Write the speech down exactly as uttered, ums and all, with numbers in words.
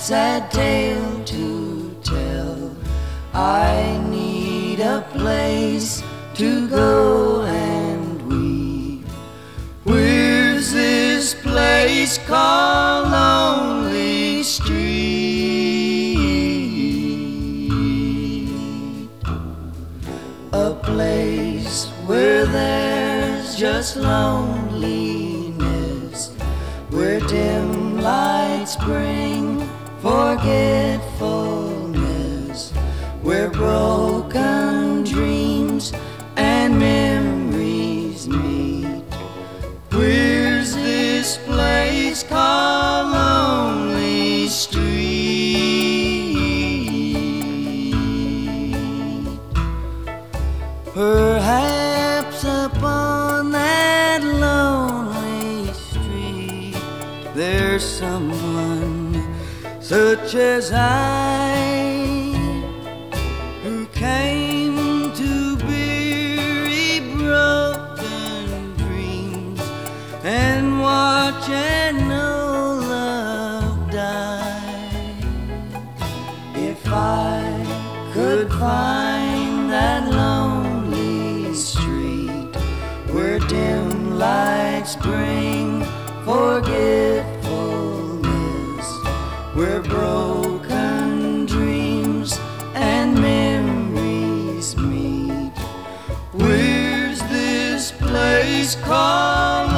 sad tale to tell. I need a place to go and weep. Where's this place called Lonely Street? A place where there's just loneliness, where dim lights bring forgetfulness, where broken dreams and memories meet. Where's this place called Lonely Street? Perhaps upon that lonely street there's someone such as I, who came to bury broken dreams and watch and know love die. If I could find that lonely street where dim lights bring forgetfulness, where broken dreams and memories meet, where's this place called